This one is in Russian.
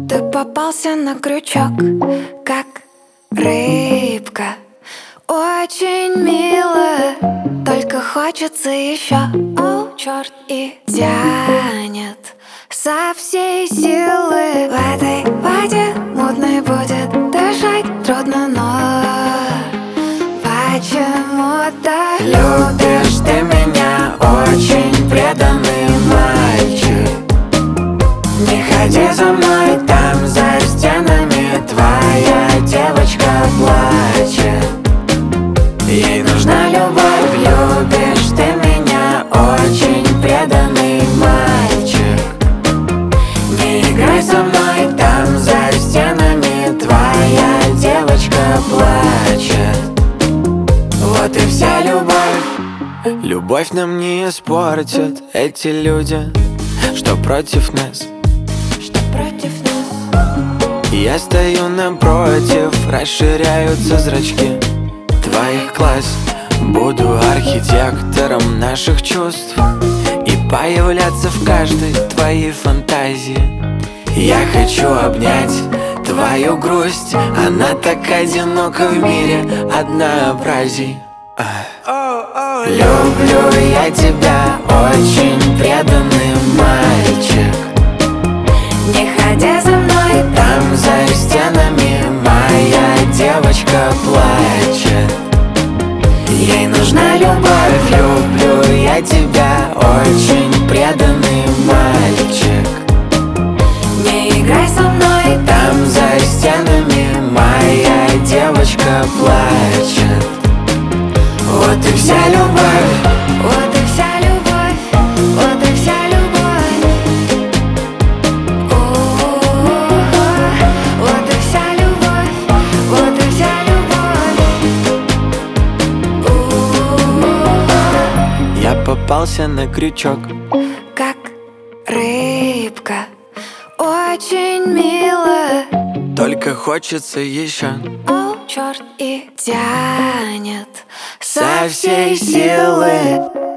Ты попался на крючок, как рыбка. Очень мило, только хочется еще. О, черт, и тянет со всей силы. В этой воде мутной будет дышать трудно, но почему-то любишь ты меня, очень преданный мальчик. Не ходи за мной, там за стенами твоя девочка плачет. Ей нужна любовь, любишь ты меня, очень преданный мальчик. Не играй со мной, там за стенами твоя девочка плачет. Вот и вся любовь. Любовь нам не испортят эти люди, что против нас. Я стою напротив, расширяются зрачки твоих глаз. Буду архитектором наших чувств и появляться в каждой твоей фантазии. Я хочу обнять твою грусть, она так одинока в мире однообразий. Люблю я тебя, очень преданный мальчик. Не ходи за мной, Там за стенами моя девочка плачет. Ей нужна любовь, люблю я тебя, очень преданный мальчик. не играй со мной, Там за стенами моя девочка плачет. Вот и вся любовь. вот и вся любовь, вот и вся любовь. Вот и вся любовь, вот и вся любовь. Я попался на крючок, Как рыбка, очень мило. только хочется еще. О, черт, и тянет Со всей силы.